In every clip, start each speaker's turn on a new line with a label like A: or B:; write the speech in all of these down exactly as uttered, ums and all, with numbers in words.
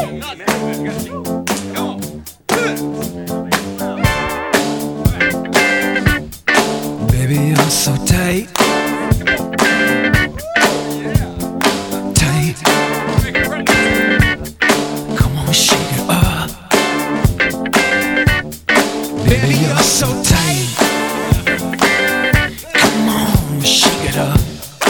A: Baby, you're so tight. Tight. Come on, shake it up. Baby, you're so tight. Come on, shake it up.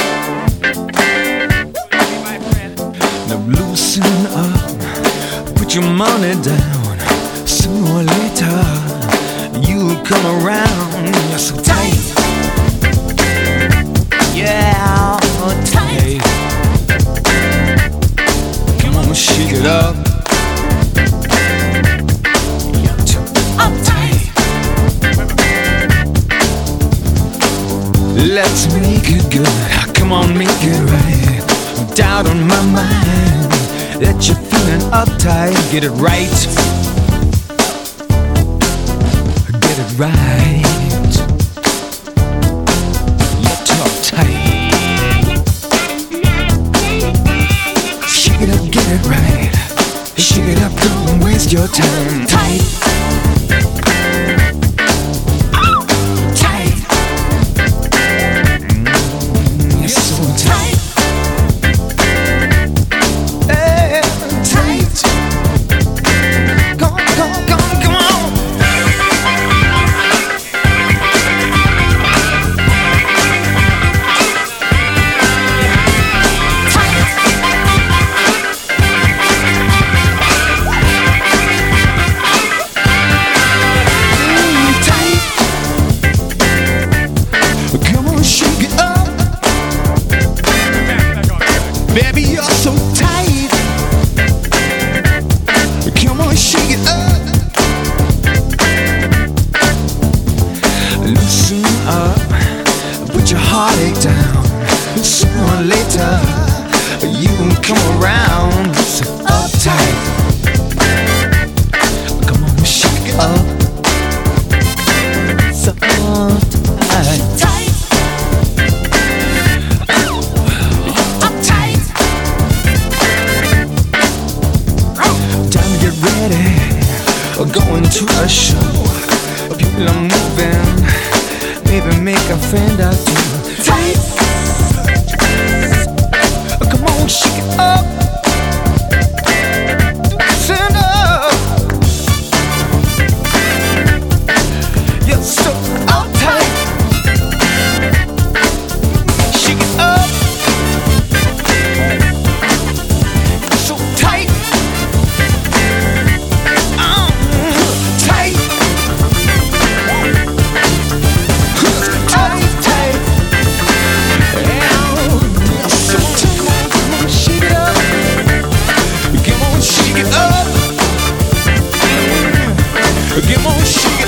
A: Now loosen up. Put your money down. Sooner or later, you'll come around. You're so tight. Yeah, so tight. Come on, shake it up. You're too uptight. Let's make it good. Come on, make it right. Doubt on my mind that you're feeling uptight. Get it right. Get it right. You're too uptight. Shake it up, get it right. Shake it up, don't waste your time. Tight. Tight. Mm, you're so tight. Baby, you're so tight. Come on, shake it up. Loosen up. Put your heartache down. Sooner or later, you will come around. So uptight. Come on, shake it up. So uptight. Going to a show, people are moving. Maybe make a friend out too. Tight. Come on, shake it up. Stand up. You're so uptight. Shake it up. So tight. Come on, shake